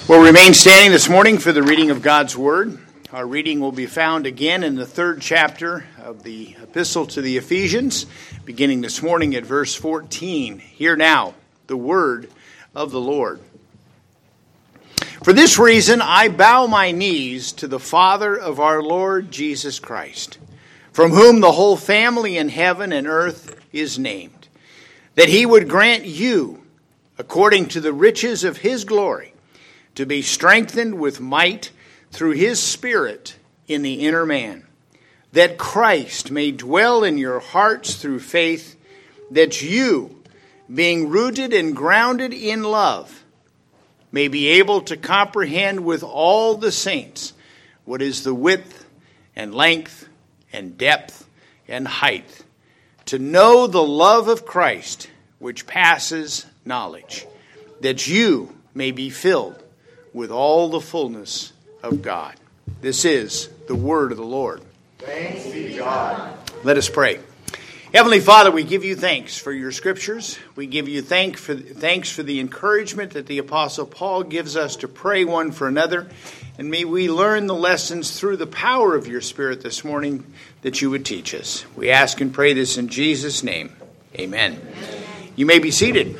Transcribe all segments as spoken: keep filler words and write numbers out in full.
We'll remain standing this morning for the reading of God's Word. Our reading will be found again in the third chapter of the Epistle to the Ephesians, beginning this morning at verse fourteen. Hear now the word of the Lord. For this reason I bow my knees to the Father of our Lord Jesus Christ, from whom the whole family in heaven and earth is named, that he would grant you, according to the riches of his glory, to be strengthened with might through his Spirit in the inner man, that Christ may dwell in your hearts through faith, that you, being rooted and grounded in love, may be able to comprehend with all the saints what is the width and length and depth and height, to know the love of Christ which passes knowledge, that you may be filled with all the fullness of God. This is the word of the Lord. Thanks be to God. Let us pray. Heavenly Father, we give you thanks for your scriptures. We give you thank for, thanks for the encouragement that the Apostle Paul gives us to pray one for another. And may we learn the lessons through the power of your Spirit this morning that you would teach us. We ask and pray this in Jesus' name. Amen. Amen. You may be seated.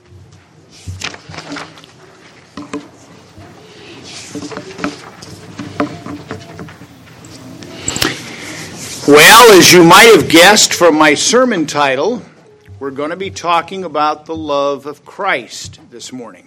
Well, as you might have guessed from my sermon title, we're going to be talking about the love of Christ this morning.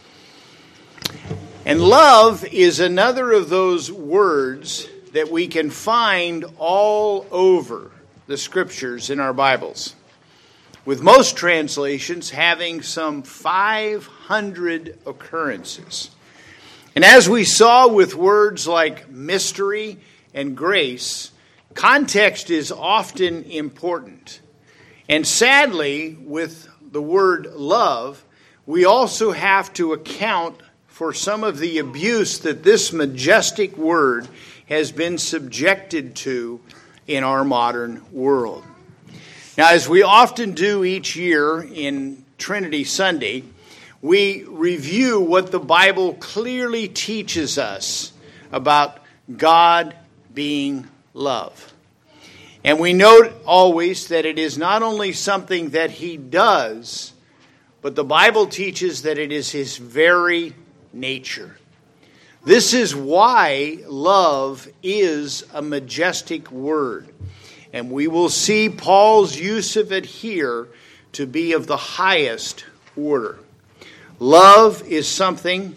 And love is another of those words that we can find all over the scriptures in our Bibles, with most translations having some five hundred occurrences. And as we saw with words like mystery and grace, context is often important. And sadly, with the word love, we also have to account for some of the abuse that this majestic word has been subjected to in our modern world. Now, as we often do each year in Trinity Sunday, we review what the Bible clearly teaches us about God being love. And we note always that it is not only something that he does, but the Bible teaches that it is his very nature. This is why love is a majestic word. And we will see Paul's use of it here to be of the highest order. Love is something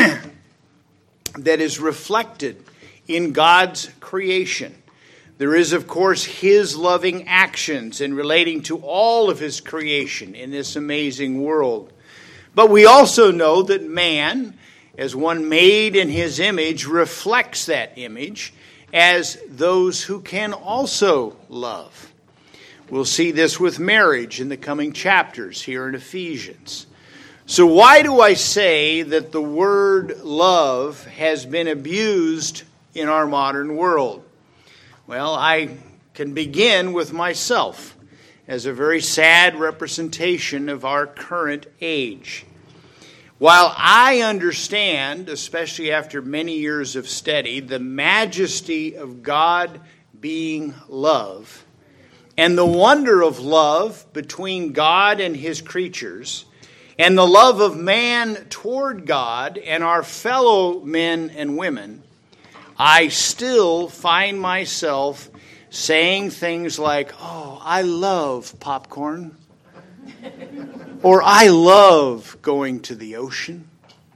that is reflected in God's creation. There is, of course, his loving actions in relating to all of his creation in this amazing world. But we also know that man, as one made in his image, reflects that image as those who can also love. We'll see this with marriage in the coming chapters here in Ephesians. So why do I say that the word love has been abused in our modern world? Well, I can begin with myself as a very sad representation of our current age. While I understand, especially after many years of study, the majesty of God being love and the wonder of love between God and his creatures and the love of man toward God and our fellow men and women, I still find myself saying things like, oh, I love popcorn. Or I love going to the ocean.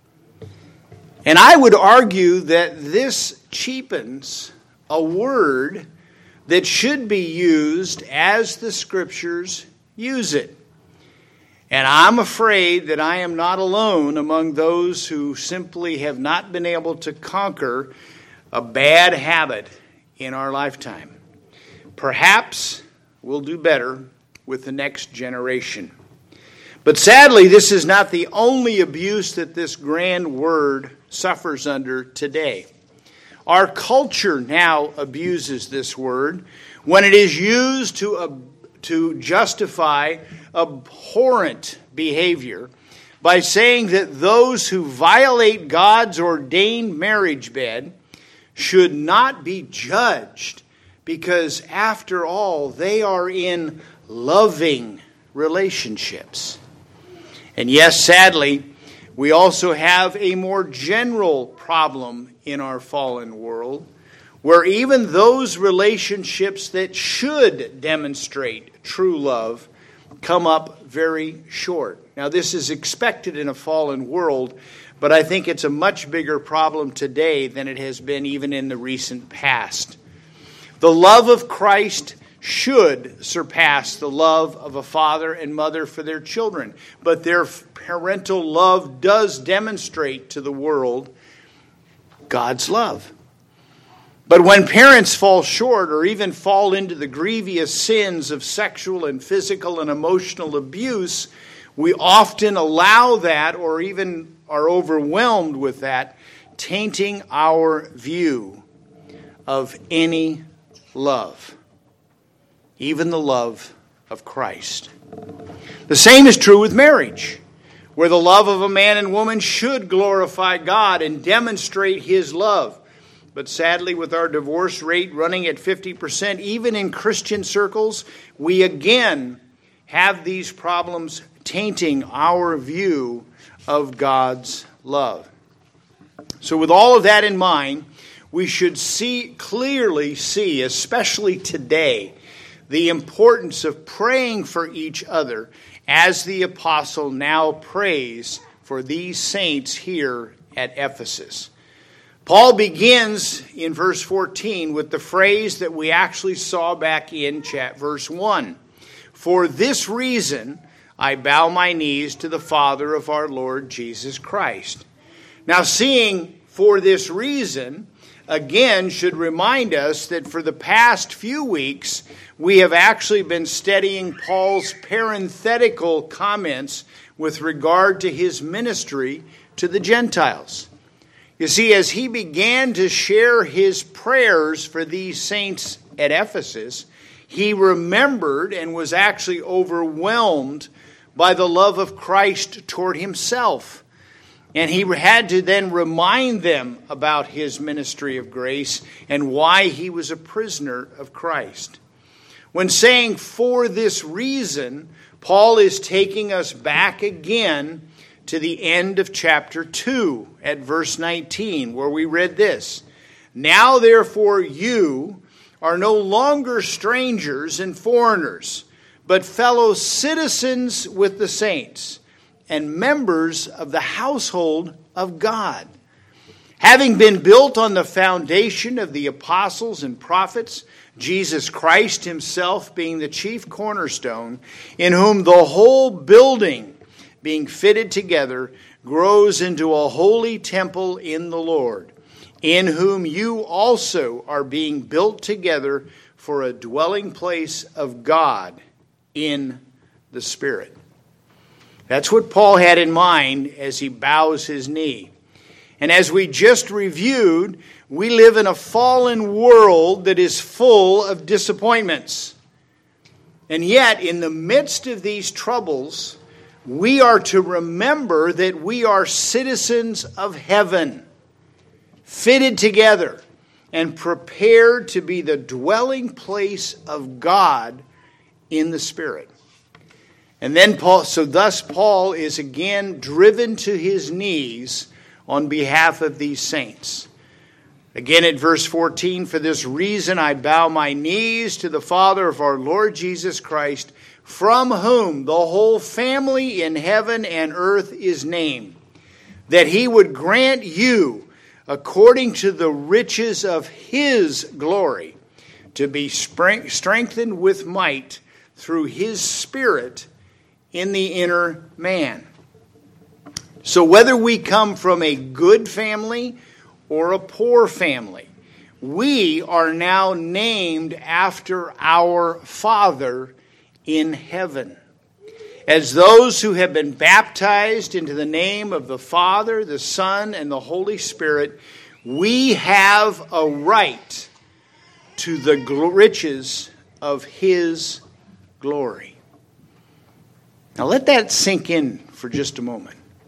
And I would argue that this cheapens a word that should be used as the scriptures use it. And I'm afraid that I am not alone among those who simply have not been able to conquer a bad habit in our lifetime. Perhaps we'll do better with the next generation. But sadly, this is not the only abuse that this grand word suffers under today. Our culture now abuses this word when it is used to, uh, to justify abhorrent behavior, by saying that those who violate God's ordained marriage bed should not be judged, because after all, they are in loving relationships. And yes, sadly, we also have a more general problem in our fallen world, where even those relationships that should demonstrate true love come up very short. Now, this is expected in a fallen world, but I think it's a much bigger problem today than it has been even in the recent past. The love of Christ should surpass the love of a father and mother for their children, but their parental love does demonstrate to the world God's love. But when parents fall short or even fall into the grievous sins of sexual and physical and emotional abuse, we often allow that, or even are overwhelmed with that, tainting our view of any love, even the love of Christ. The same is true with marriage, where the love of a man and woman should glorify God and demonstrate His love. But sadly, with our divorce rate running at fifty percent, even in Christian circles, we again have these problems tainting our view of God's love. So with all of that in mind, we should see clearly see, especially today, the importance of praying for each other as the apostle now prays for these saints here at Ephesus. Paul begins in verse fourteen with the phrase that we actually saw back in chat verse one. For this reason I bow my knees to the Father of our Lord Jesus Christ. Now, seeing for this reason, again, should remind us that for the past few weeks, we have actually been studying Paul's parenthetical comments with regard to his ministry to the Gentiles. You see, as he began to share his prayers for these saints at Ephesus, he remembered and was actually overwhelmed by the love of Christ toward himself. And he had to then remind them about his ministry of grace and why he was a prisoner of Christ. When saying for this reason, Paul is taking us back again to the end of chapter two at verse nineteen, where we read this. Now therefore you are no longer strangers and foreigners, but fellow citizens with the saints and members of the household of God, having been built on the foundation of the apostles and prophets, Jesus Christ himself being the chief cornerstone, in whom the whole building, being fitted together, grows into a holy temple in the Lord, in whom you also are being built together for a dwelling place of God in the Spirit. That's what Paul had in mind as he bows his knee. And as we just reviewed, we live in a fallen world that is full of disappointments. And yet, in the midst of these troubles, we are to remember that we are citizens of heaven, fitted together and prepared to be the dwelling place of God in the Spirit. And then Paul, so thus Paul is again driven to his knees on behalf of these saints. Again at verse fourteen, for this reason I bow my knees to the Father of our Lord Jesus Christ, from whom the whole family in heaven and earth is named, that he would grant you, according to the riches of his glory, to be strengthened with might through his Spirit in the inner man. So whether we come from a good family or a poor family, we are now named after our Father in heaven. As those who have been baptized into the name of the Father, the Son, and the Holy Spirit, we have a right to the riches of his glory. Now let that sink in for just a moment.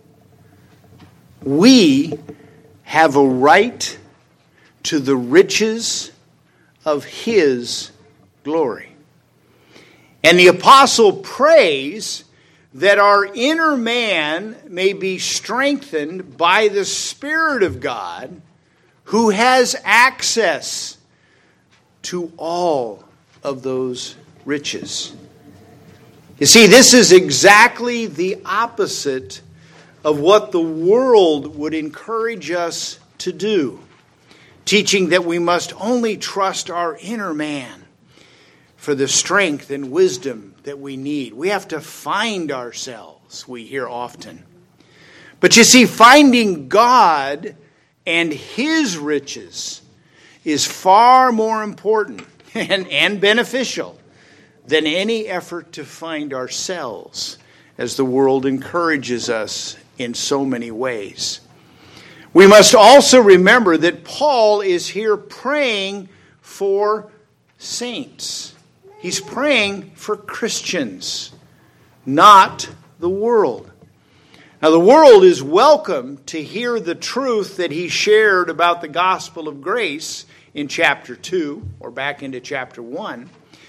We have a right to the riches of His glory. And the apostle prays that our inner man may be strengthened by the Spirit of God, who has access to all of those riches. You see, this is exactly the opposite of what the world would encourage us to do, teaching that we must only trust our inner man for the strength and wisdom that we need. We have to find ourselves, we hear often. But you see, finding God and His riches is far more important and, and beneficial than any effort to find ourselves, as the world encourages us in so many ways. We must also remember that Paul is here praying for saints. He's praying for Christians, not the world. Now, the world is welcome to hear the truth that he shared about the gospel of grace in chapter two, or back into chapter one.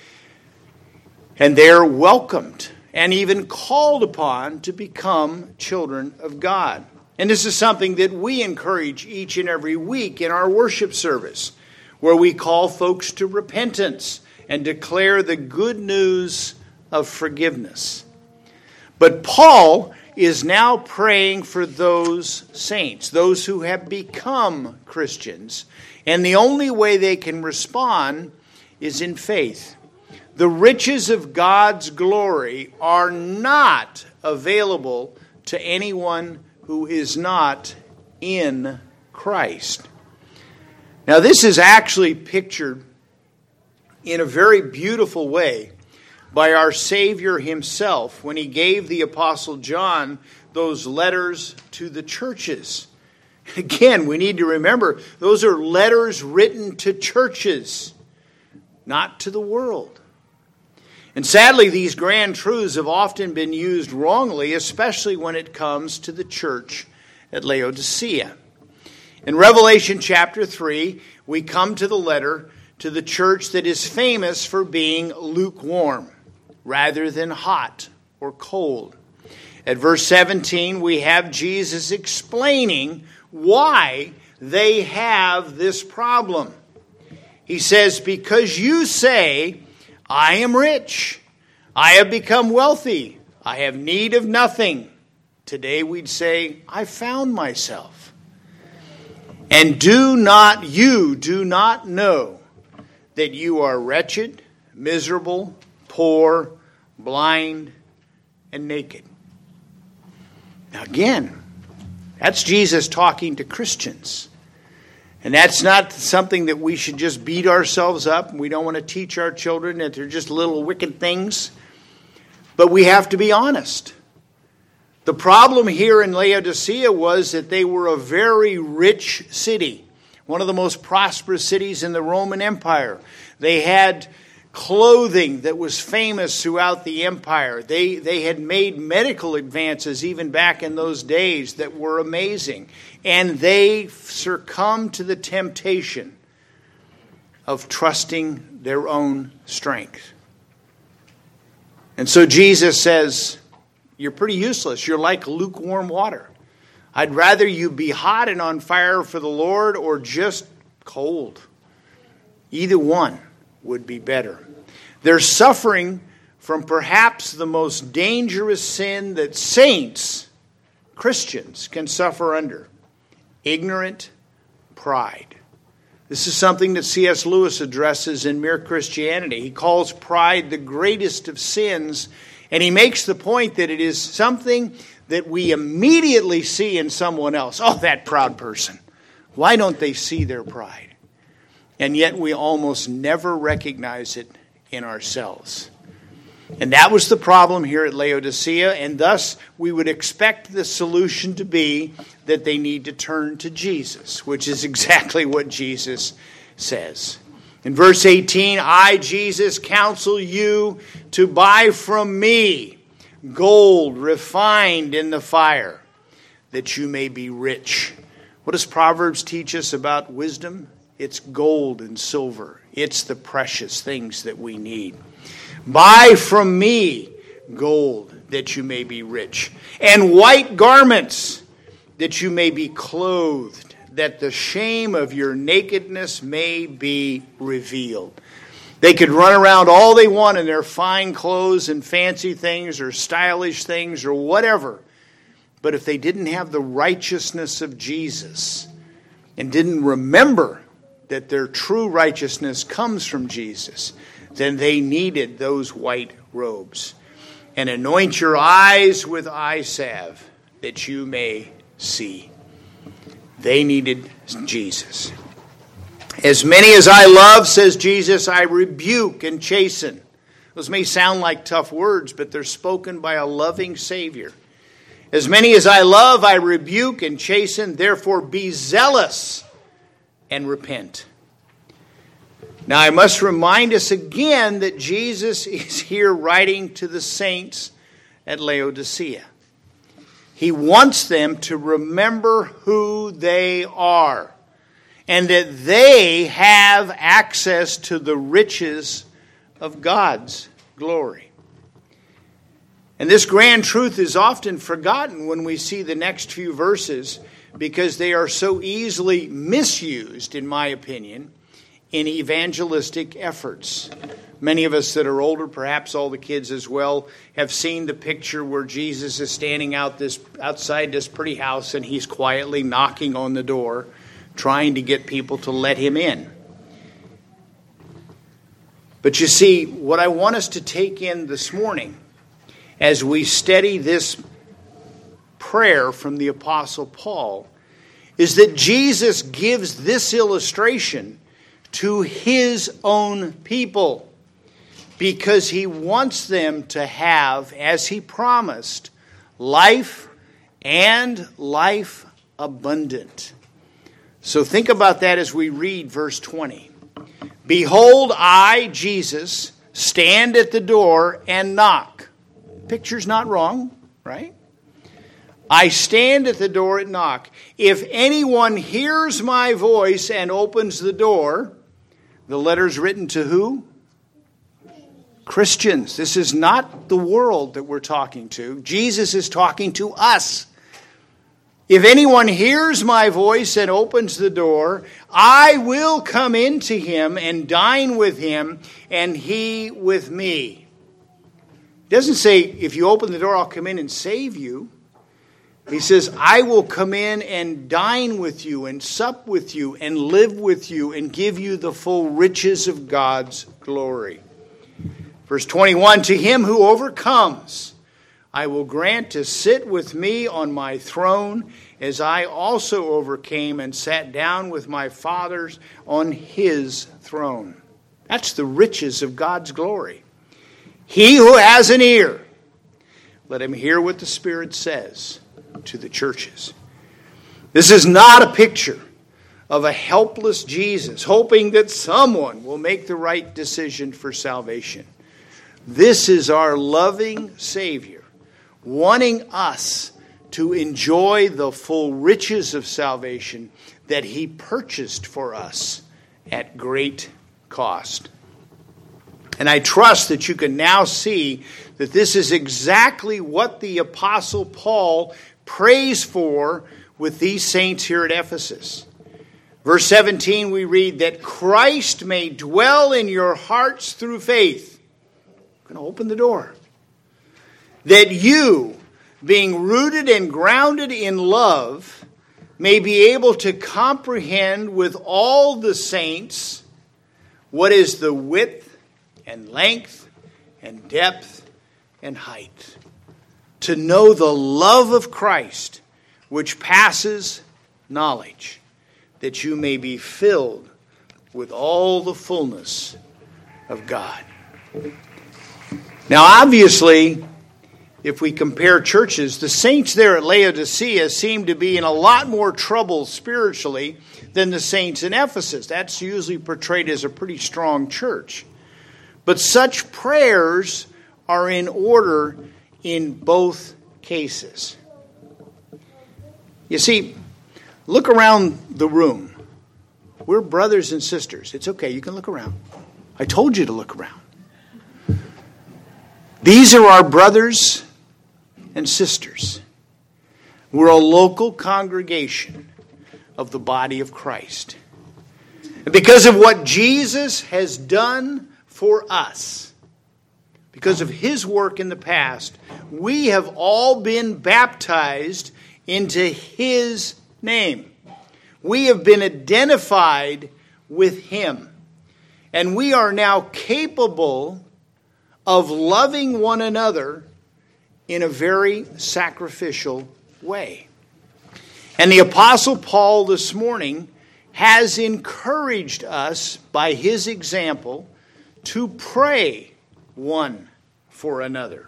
And they're welcomed and even called upon to become children of God. And this is something that we encourage each and every week in our worship service, where we call folks to repentance and declare the good news of forgiveness. But Paul is now praying for those saints, those who have become Christians, and the only way they can respond is in faith. The riches of God's glory are not available to anyone who is not in Christ. Now, this is actually pictured in a very beautiful way by our Savior himself when he gave the Apostle John those letters to the churches. Again, we need to remember, those are letters written to churches, not to the world. And sadly, these grand truths have often been used wrongly, especially when it comes to the church at Laodicea. In Revelation chapter three, we come to the letter to the church that is famous for being lukewarm rather than hot or cold. At verse seventeen, we have Jesus explaining why they have this problem. He says, "Because you say, I am rich, I have become wealthy, I have need of nothing." Today we'd say, I found myself. "And do not, you do not know that you are wretched, miserable, poor, blind, and naked." Now again, that's Jesus talking to Christians. And that's not something that we should just beat ourselves up. We don't want to teach our children that they're just little wicked things. But we have to be honest. The problem here in Laodicea was that they were a very rich city, one of the most prosperous cities in the Roman Empire. They had clothing that was famous throughout the empire. They, they had made medical advances even back in those days that were amazing. And they succumbed to the temptation of trusting their own strength. And so Jesus says, you're pretty useless. You're like lukewarm water. I'd rather you be hot and on fire for the Lord or just cold. Either one would be better. They're suffering from perhaps the most dangerous sin that saints, Christians, can suffer under: ignorant pride. This is something that C S Lewis addresses in Mere Christianity. He calls pride the greatest of sins, and he makes the point that it is something that we immediately see in someone else. Oh, that proud person. Why don't they see their pride? And yet we almost never recognize it in ourselves. And that was the problem here at Laodicea, and thus we would expect the solution to be that they need to turn to Jesus, which is exactly what Jesus says. In verse eighteen, "I, Jesus, counsel you to buy from me gold refined in the fire, that you may be rich. What does Proverbs teach us about wisdom? It's gold and silver. It's the precious things that we need. Buy from me gold, that you may be rich, and white garments, that you may be clothed, that the shame of your nakedness may be revealed. They could run around all they want in their fine clothes and fancy things or stylish things or whatever. But if they didn't have the righteousness of Jesus and didn't remember that their true righteousness comes from Jesus, then they needed those white robes. And anoint your eyes with eye salve, that you may see. They needed Jesus. As many as I love, says Jesus, I rebuke and chasten. Those may sound like tough words, but they're spoken by a loving Savior. As many as I love, I rebuke and chasten. Therefore be zealous and repent. Now I must remind us again that Jesus is here writing to the saints at Laodicea. He wants them to remember who they are, and that they have access to the riches of God's glory. And this grand truth is often forgotten when we see the next few verses, because they are so easily misused, in my opinion, in evangelistic efforts. Many of us that are older, perhaps all the kids as well, have seen the picture where Jesus is standing out this outside this pretty house, and he's quietly knocking on the door, trying to get people to let him in. But you see, what I want us to take in this morning as we study this prayer from the Apostle Paul is that Jesus gives this illustration to his own people, because he wants them to have, as he promised, life and life abundant. So think about that as we read verse twenty. Behold, I, Jesus, stand at the door and knock. Picture's not wrong, right? I stand at the door and knock. If anyone hears my voice and opens the door, the letter's written to who? Christians. This is not the world that we're talking to. Jesus is talking to us. If anyone hears my voice and opens the door, I will come into him and dine with him, and he with me. It doesn't say, if you open the door, I'll come in and save you. He says, I will come in and dine with you and sup with you and live with you and give you the full riches of God's glory. Verse twenty-one, to him who overcomes, I will grant to sit with me on my throne, as I also overcame and sat down with my fathers on his throne. That's the riches of God's glory. He who has an ear, let him hear what the Spirit says to the churches. This is not a picture of a helpless Jesus hoping that someone will make the right decision for salvation. This is our loving Savior wanting us to enjoy the full riches of salvation that he purchased for us at great cost. And I trust that you can now see that this is exactly what the Apostle Paul prays for with these saints here at Ephesus. Verse seventeen, we read that Christ may dwell in your hearts through faith. I'm going to open the door. That you, being rooted and grounded in love, may be able to comprehend with all the saints what is the width and length and depth and height. To know the love of Christ, which passes knowledge, that you may be filled with all the fullness of God. Now, obviously, if we compare churches, the saints there at Laodicea seem to be in a lot more trouble spiritually than the saints in Ephesus. That's usually portrayed as a pretty strong church. But such prayers are in order in both cases. You see, look around the room. We're brothers and sisters. It's okay, you can look around. I told you to look around. These are our brothers and sisters. We're a local congregation of the body of Christ. And because of what Jesus has done for us, because of his work in the past, we have all been baptized into his name. We have been identified with him. And we are now capable of loving one another in a very sacrificial way. And the Apostle Paul this morning has encouraged us by his example to pray one for another.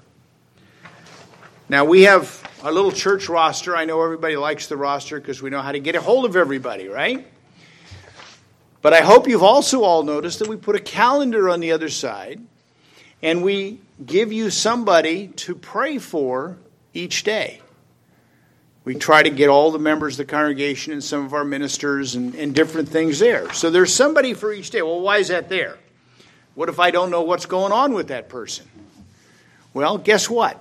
Now we have our little church roster. I know everybody likes the roster because we know how to get a hold of everybody, right? But I hope you've also all noticed that we put a calendar on the other side and we give you somebody to pray for each day. We try to get all the members of the congregation and some of our ministers and, and different things there. So there's somebody for each day. Well, why is that there? What if I don't know what's going on with that person? Well, guess what?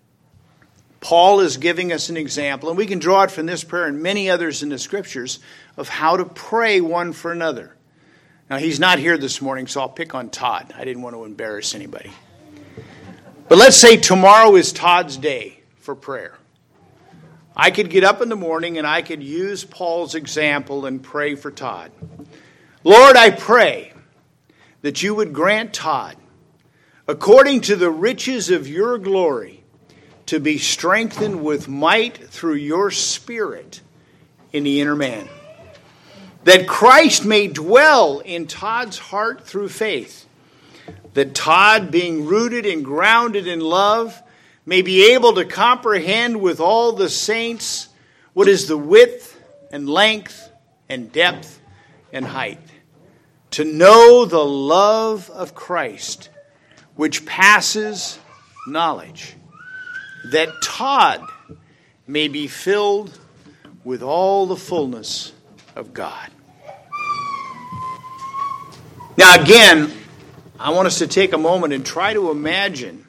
Paul is giving us an example, and we can draw it from this prayer and many others in the Scriptures, of how to pray one for another. Now, he's not here this morning, so I'll pick on Todd. I didn't want to embarrass anybody. But let's say tomorrow is Todd's day for prayer. I could get up in the morning and I could use Paul's example and pray for Todd. Lord, I pray that you would grant Todd, according to the riches of your glory, to be strengthened with might through your Spirit in the inner man. That Christ may dwell in Todd's heart through faith. That Todd, being rooted and grounded in love, may be able to comprehend with all the saints what is the width and length and depth and height. To know the love of Christ, which passes knowledge. That Todd may be filled with all the fullness of God. Now again, I want us to take a moment and try to imagine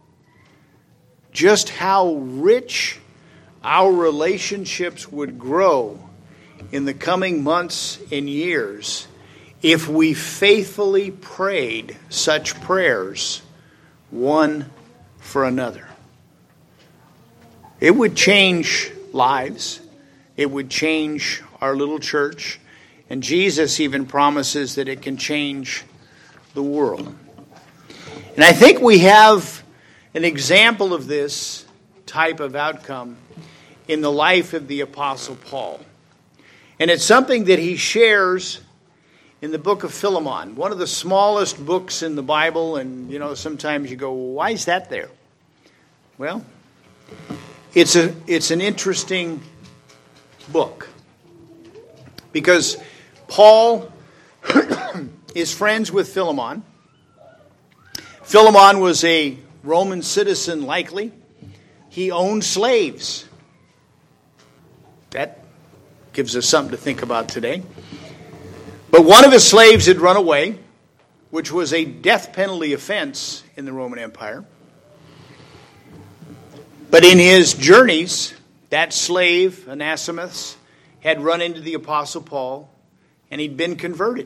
just how rich our relationships would grow in the coming months and years if we faithfully prayed such prayers one for another. It would change lives. It would change our little church. And Jesus even promises that it can change the world. And I think we have an example of this type of outcome in the life of the Apostle Paul. And it's something that he shares in the book of Philemon, one of the smallest books in the Bible. And, you know, sometimes you go, well, why is that there? Well, it's a it's an interesting book because Paul is friends with Philemon. Philemon was a Roman citizen, likely. He owned slaves. That gives us something to think about today. But one of his slaves had run away, which was a death penalty offense in the Roman Empire. But in his journeys, that slave, Onesimus, had run into the Apostle Paul, and he'd been converted.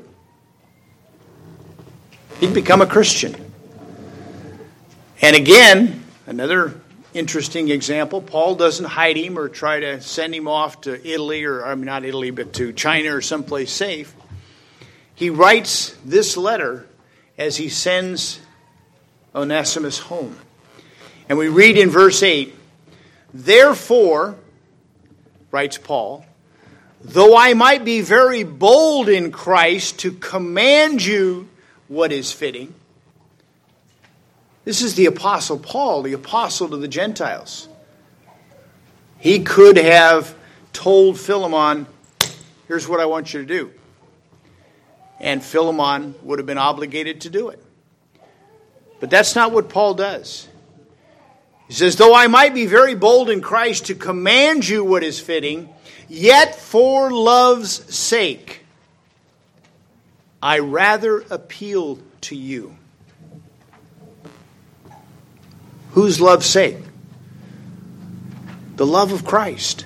He'd become a Christian. And again, another interesting example, Paul doesn't hide him or try to send him off to Italy, or I mean not Italy, but to China or someplace safe. He writes this letter as he sends Onesimus home. And we read in verse eight, "Therefore," writes Paul, "though I might be very bold in Christ to command you what is fitting." This is the Apostle Paul, the apostle to the Gentiles. He could have told Philemon, here's what I want you to do. And Philemon would have been obligated to do it. But that's not what Paul does. He says, though I might be very bold in Christ to command you what is fitting, yet for love's sake, I rather appeal to you. Whose love's sake? The love of Christ.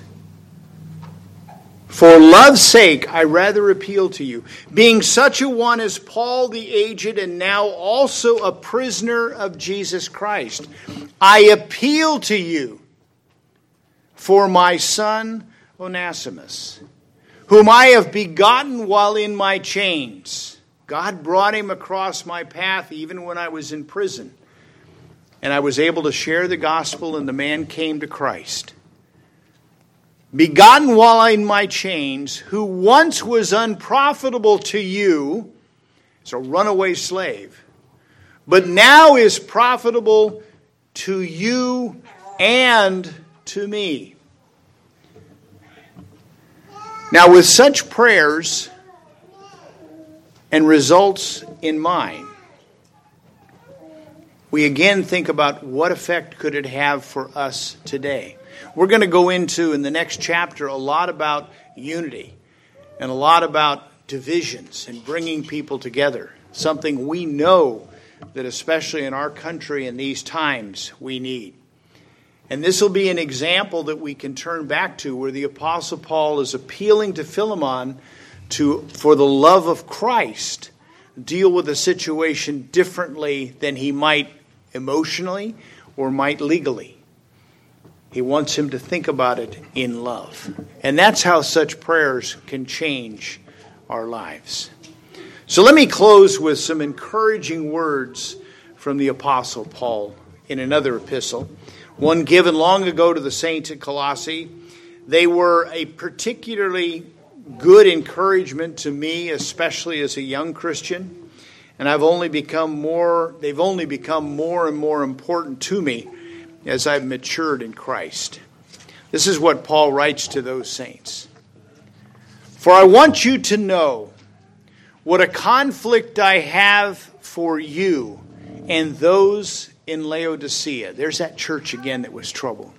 For love's sake, I rather appeal to you. Being such a one as Paul the aged, and now also a prisoner of Jesus Christ, I appeal to you for my son Onesimus, whom I have begotten while in my chains. God brought him across my path even when I was in prison, and I was able to share the gospel, and the man came to Christ. Begotten while in my chains, who once was unprofitable to you, as a runaway slave, but now is profitable to you and to me. Now, with such prayers and results in mind, we again think about what effect could it have for us today. We're going to go into, in the next chapter, a lot about unity and a lot about divisions and bringing people together. Something we know that especially in our country in these times we need. And this will be an example that we can turn back to where the Apostle Paul is appealing to Philemon to, for the love of Christ, deal with a situation differently than he might emotionally or might legally. He wants him to think about it in love. And that's how such prayers can change our lives. So let me close with some encouraging words from the Apostle Paul in another epistle, one given long ago to the saints at Colossae. They were a particularly good encouragement to me, especially as a young Christian. And I've only become more, they've only become more and more important to me as I've matured in Christ. This is what Paul writes to those saints. For I want you to know what a conflict I have for you and those in Laodicea. There's that church again that was troubled.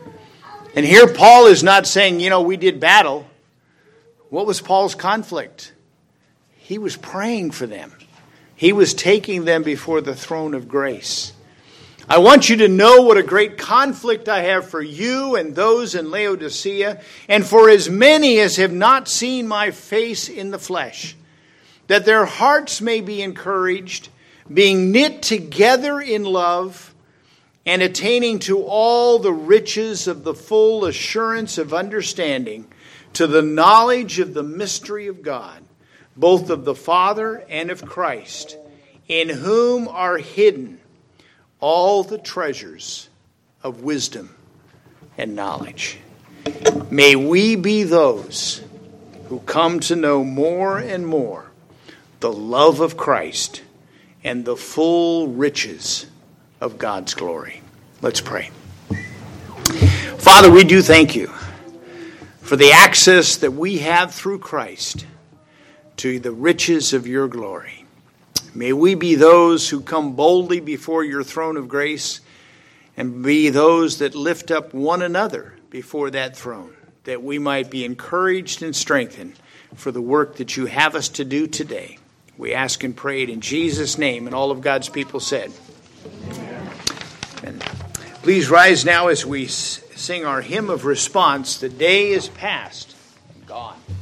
And here Paul is not saying, you know, we did battle. What was Paul's conflict? He was praying for them. He was taking them before the throne of grace. I want you to know what a great conflict I have for you and those in Laodicea, and for as many as have not seen my face in the flesh, that their hearts may be encouraged, being knit together in love, and attaining to all the riches of the full assurance of understanding, to the knowledge of the mystery of God, both of the Father and of Christ, in whom are hidden all the treasures of wisdom and knowledge. May we be those who come to know more and more the love of Christ and the full riches of God's glory. Let's pray. Father, we do thank you for the access that we have through Christ to the riches of your glory. May we be those who come boldly before your throne of grace and be those that lift up one another before that throne, that we might be encouraged and strengthened for the work that you have us to do today. We ask and pray it in Jesus' name, and all of God's people said. Amen. Please rise now as we sing our hymn of response. The day is past and gone.